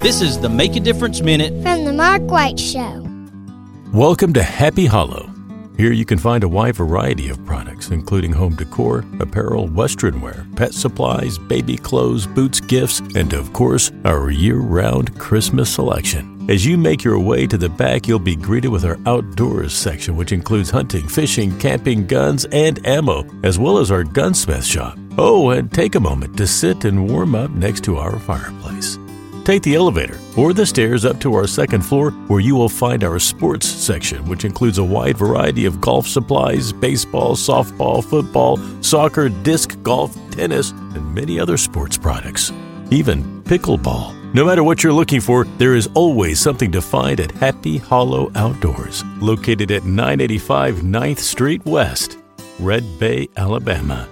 This is the Make a Difference Minute from the Mark White Show. Welcome to Happy Hollow. Here you can find a wide variety of products, including home decor, apparel, western wear, pet supplies, baby clothes, boots, gifts, and of course, our year-round Christmas selection. As you make your way to the back, you'll be greeted with our outdoors section, which includes hunting, fishing, camping, guns, and ammo, as well as our gunsmith shop. Oh, and take a moment to sit and warm up next to our fireplace. Take the elevator or the stairs up to our second floor, where you will find our sports section, which includes a wide variety of golf supplies, baseball, softball, football, soccer, disc golf, tennis, and many other sports products. Even pickleball. No matter what you're looking for, there is always something to find at Happy Hollow Outdoors, located at 985 9th Street West, Red Bay, Alabama.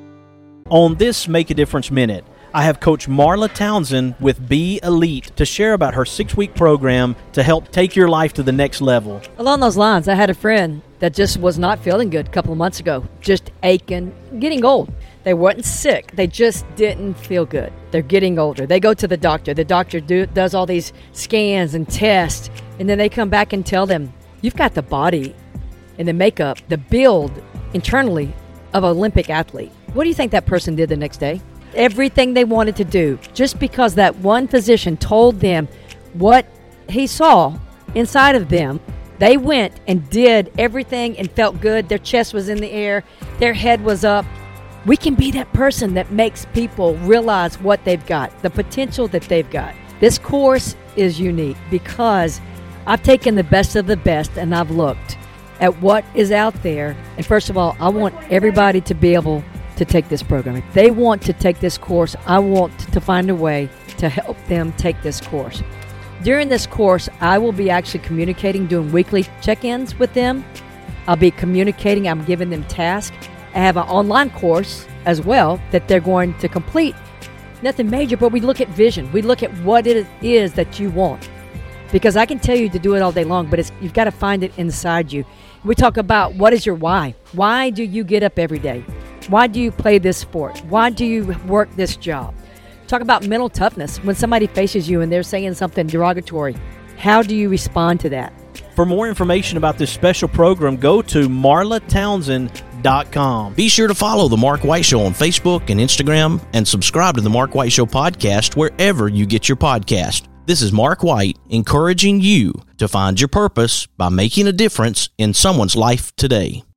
On this Make a Difference Minute, I have Coach Marla Townsend with Be Elite to share about her 6-week program to help take your life to the next level. Along those lines, I had a friend that just was not feeling good a couple of months ago, just aching, getting old. They weren't sick. They just didn't feel good. They're getting older. They go to the doctor. The doctor does all these scans and tests, and then they come back and tell them, you've got the body and the makeup, the build internally of an Olympic athlete. What do you think that person did the next day? Everything they wanted to do, just because that one physician told them what he saw inside of them. They went and did everything and felt good. Their chest was in the air. Their head was up. We can be that person that makes people realize what they've got, the potential that they've got. This course is unique because I've taken the best of the best and I've looked at what is out there. And first of all, I want everybody to be able to take this program. If they want to take this course, I want to find a way to help them take this course. During this course, I will be actually communicating, doing weekly check-ins with them. I'll be communicating, I'm giving them tasks. I have an online course as well that they're going to complete. Nothing major, but we look at vision. We look at what it is that you want. Because I can tell you to do it all day long, but you've got to find it inside you. We talk about what is your why. Why do you get up every day? Why do you play this sport? Why do you work this job? Talk about mental toughness. When somebody faces you and they're saying something derogatory, how do you respond to that? For more information about this special program, go to marlatownsend.com. Be sure to follow The Mark White Show on Facebook and Instagram, and subscribe to The Mark White Show podcast wherever you get your podcast. This is Mark White, encouraging you to find your purpose by making a difference in someone's life today.